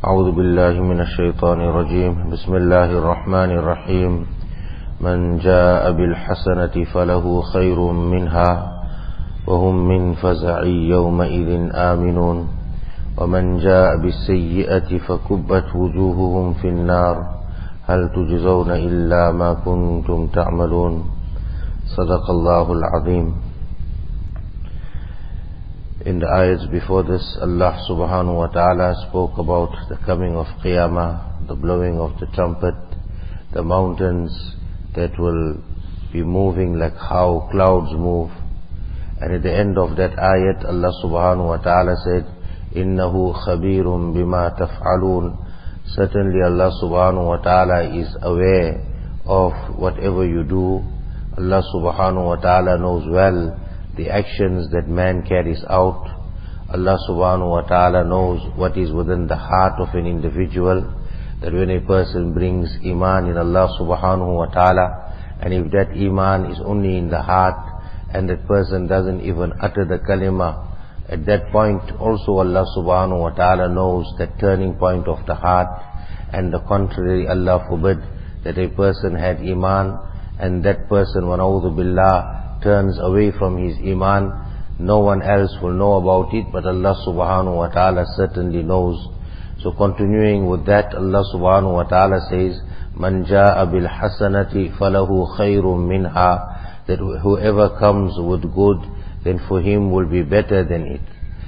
أعوذ بالله من الشيطان الرجيم بسم الله الرحمن الرحيم من جاء بالحسنة فله خير منها وهم من فزع يومئذ آمنون ومن جاء بالسيئة فكبت وجوههم في النار هل تجزون إلا ما كنتم تعملون صدق الله العظيم. In the ayats before this, Allah subhanahu wa ta'ala spoke about the coming of Qiyamah, the blowing of the trumpet, the mountains that will be moving like how clouds move. And at the end of that ayat, Allah subhanahu wa ta'ala said, إِنَّهُ خَبِيرٌ بِمَا تَفْعَلُونَ. Certainly Allah subhanahu wa ta'ala is aware of whatever you do. Allah subhanahu wa ta'ala knows well the actions that man carries out. Allah subhanahu wa ta'ala knows what is within the heart of an individual, that when a person brings iman in Allah subhanahu wa ta'ala, and if that iman is only in the heart, and that person doesn't even utter the kalima, at that point also Allah subhanahu wa ta'ala knows that turning point of the heart. And the contrary, Allah forbid that a person had iman, and that person, wa na'udhu billah, turns away from his iman. No one else will know about it, but Allah subhanahu wa ta'ala certainly knows. So continuing with that, Allah subhanahu wa ta'ala says, Man ja'a bil hasanati falahu khayrun minha. That whoever comes with good, then for him will be better than it.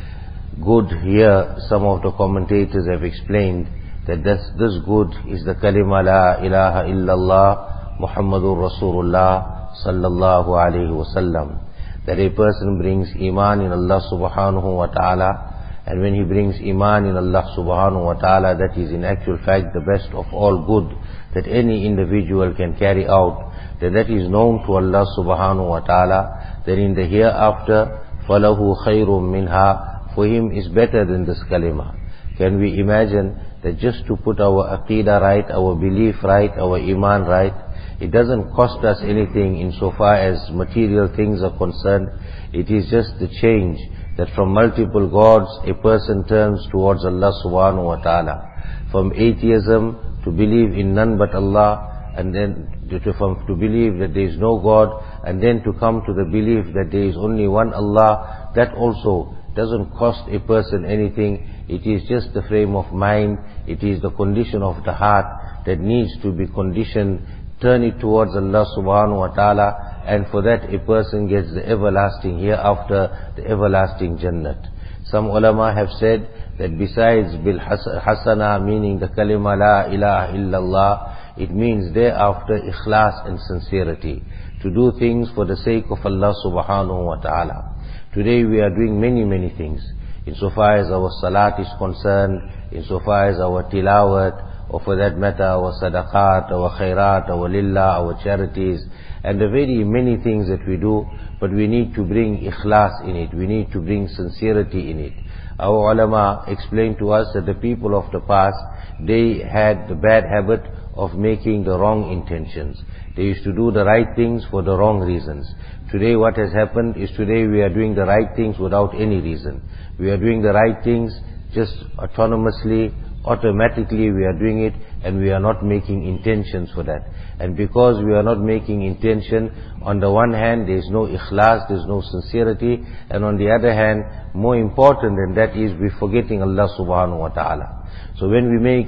Good here, some of the commentators have explained that this good is the kalima la ilaha illallah Muhammadur Rasulullah sallallahu alayhi wasallam. That a person brings iman in Allah subhanahu wa ta'ala, and when he brings iman in Allah subhanahu wa ta'ala, that is in actual fact the best of all good that any individual can carry out, that is known to Allah subhanahu wa ta'ala, that in the hereafter, falahu khayrun minha, for him is better than this kalima. Can we imagine that just to put our aqidah right, our belief right, our iman right, it doesn't cost us anything insofar as material things are concerned. It is just the change that from multiple gods a person turns towards Allah subhanahu wa ta'ala. From atheism to believe in none but Allah, and then to believe that there is no God, and then to come to the belief that there is only one Allah, that also doesn't cost a person anything. It is just the frame of mind, it is the condition of the heart that needs to be conditioned. Turn it towards Allah subhanahu wa ta'ala, and for that a person gets the everlasting hereafter, the everlasting Jannat. Some ulama have said that besides bil hasana, meaning the kalima la ilaha illallah, it means thereafter ikhlas and sincerity, to do things for the sake of Allah subhanahu wa ta'ala. Today we are doing many things, insofar as our salat is concerned, insofar as our tilawat, or for that matter our sadaqat, our khairat, our lillah, our charities, and the very many things that we do, but we need to bring ikhlas in it, we need to bring sincerity in it. Our ulama explained to us that the people of the past, they had the bad habit of making the wrong intentions. They used to do the right things for the wrong reasons. Today what has happened is, today we are doing the right things without any reason. We are doing the right things just autonomously, automatically we are doing it, and we are not making intentions for that. And because we are not making intention, on the one hand there is no ikhlas, there is no sincerity, and on the other hand, more important than that is we're forgetting Allah subhanahu wa ta'ala. So when we make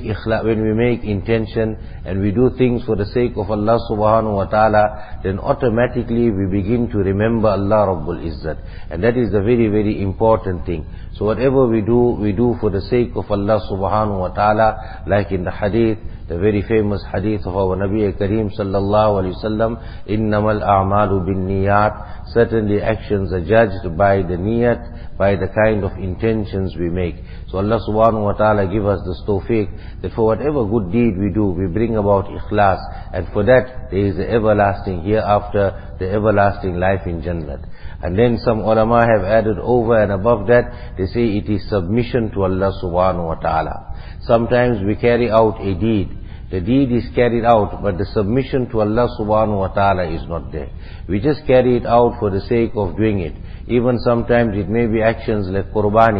intention and we do things for the sake of Allah subhanahu wa ta'ala, then automatically we begin to remember Allah Rabbul Izzat. And that is the very important thing. So whatever we do for the sake of Allah subhanahu wa ta'ala, like in the hadith, the very famous hadith of our Nabi Kareem sallallahu alayhi wasallam, innamal a'malu bin niyat. Certainly actions are judged by the niyat, by the kind of intentions we make. So Allah subhanahu wa ta'ala give us this tawfiq, that for whatever good deed we do, we bring about ikhlas, and for that there is the everlasting hereafter, the everlasting life in Jannat. And then some ulama have added over and above that, they say it is submission to Allah subhanahu wa ta'ala. Sometimes we carry out a deed, the deed is carried out, but the submission to Allah subhanahu wa ta'ala is not there. We just carry it out for the sake of doing it. Even sometimes it may be actions like qurbani,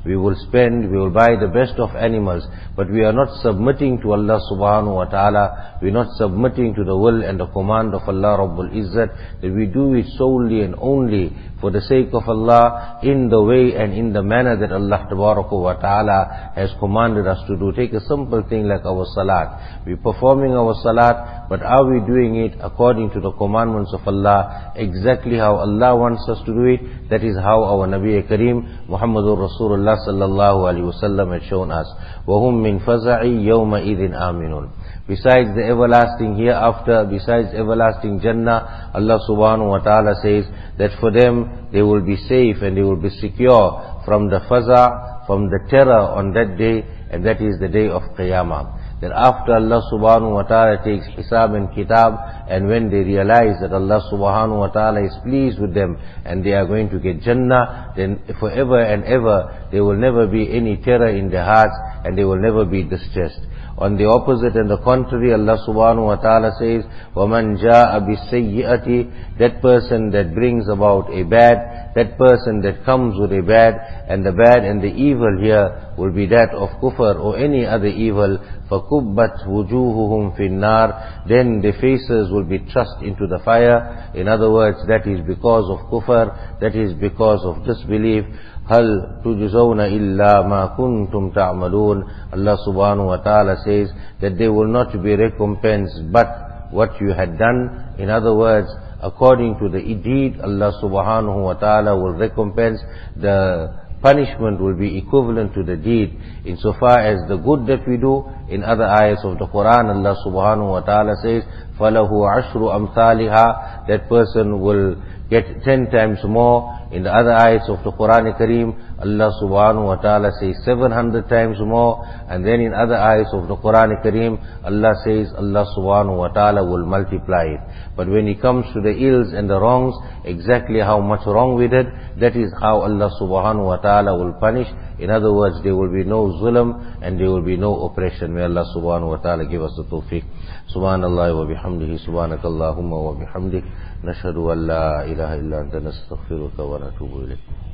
we will spend, we will buy the best of animals, but we are not submitting to Allah subhanahu wa ta'ala, we are not submitting to the will and the command of Allah Rabbul Izzat, that we do it solely and only for the sake of Allah, in the way and in the manner that Allah Tabaraka wa Ta'ala has commanded us to do. Take a simple thing like our salat. We're performing our salat, but are we doing it according to the commandments of Allah, exactly how Allah wants us to do it? That is how our Nabi Kareem Muhammadur Rasulullah sallallahu alaihi wasallam had shown us. وَهُمْ مِنْ فَزَعِ يَوْمَئِذٍ آمِنُونَ. Besides the everlasting hereafter, besides everlasting Jannah, Allah subhanahu wa ta'ala says that for them they will be safe and they will be secure from the faza', from the terror on that day, and that is the day of Qiyamah. That after Allah subhanahu wa ta'ala takes hisab and kitab, and when they realize that Allah subhanahu wa ta'ala is pleased with them and they are going to get Jannah, then forever and ever there will never be any terror in their hearts and they will never be distressed. On the opposite and the contrary, Allah subhanahu wa ta'ala says, وَمَنْ جَاءَ بِالسَّيِّئَةِ, that person that brings about a bad, that person that comes with a bad, and the bad and the evil here will be that of kufr or any other evil, فَكُبَّتْ وُجُوهُهُمْ فِي النَّارِ, then their faces will be thrust into the fire. In other words, that is because of kufr, that is because of disbelief. هَلْ تُجْزَوْنَ إِلَّا مَا كُنْتُمْ تَعْمَلُونَ. Allah subhanahu wa ta'ala says that they will not be recompensed but what you had done. In other words, according to the deed, Allah subhanahu wa ta'ala will recompense. The punishment will be equivalent to the deed. Insofar as the good that we do, in other ayahs of the Quran, Allah subhanahu wa ta'ala says, فَلَهُ عَشْرُ أَمْثَالِهَا, that person will get 10 times more. In the other ayats of the Quran Kareem, Allah subhanahu wa ta'ala says 700 times more. And then in other ayats of the Quran Kareem, Allah says Allah subhanahu wa ta'ala will multiply it. But when it comes to the ills and the wrongs, exactly how much wrong we did, that is how Allah subhanahu wa ta'ala will punish. In other words, there will be no zulm and there will be no oppression. May Allah subhanahu wa ta'ala give us the tawfiq. Subhanallah wa bihamdihi, subhanakallahumma wa bihamdik, nashhadu an la ilaha illa anta nastaghfiruka wa natubu ilayk.